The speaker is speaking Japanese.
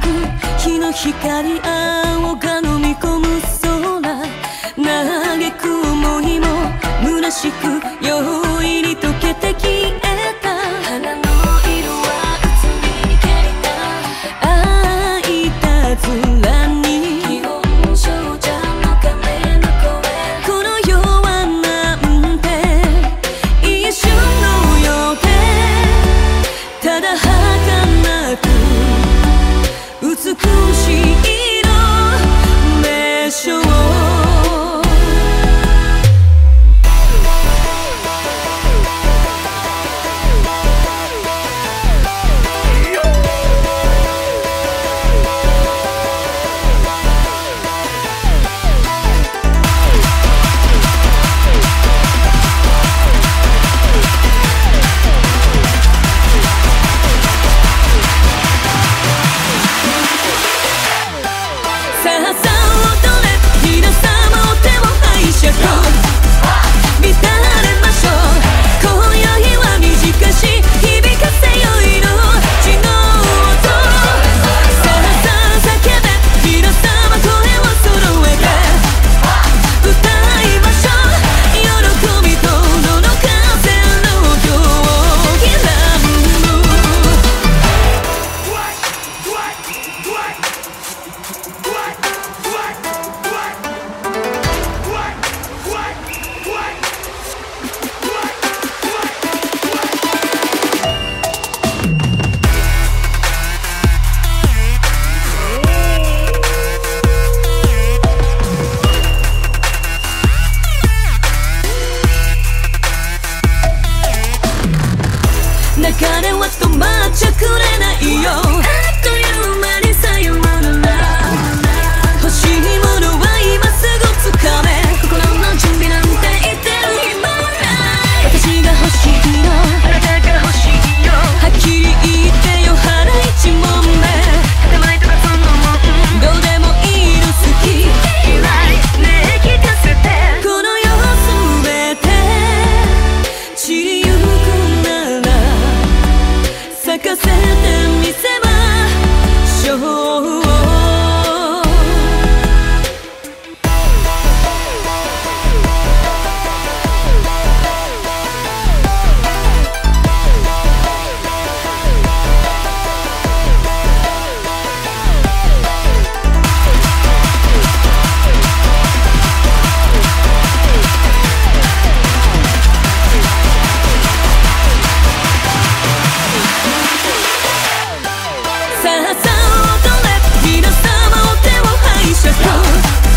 日の光青が飲み込む空、嘆く想いも虚しく容易に溶けて消えた。花の色は移りにけりた開いた面に気温症者の鐘の声。この世はなんて一瞬のようで、ただ儚く美しい色でしょう。流れは止まっちゃくれないよ。あっという間にさよなら。欲しいものは今すぐつかめ。心の準備なんて言ってる暇はない。私が欲しいの、あなたが欲しいよ。はっきり言ってよ、腹一問目。建前とかそんなもんどうでもいいの、好き嫌いねえ聞かせて。この世すべて散りゆくなら咲かせてみせましょう。さあさあ踊れ、皆様お手を拝借。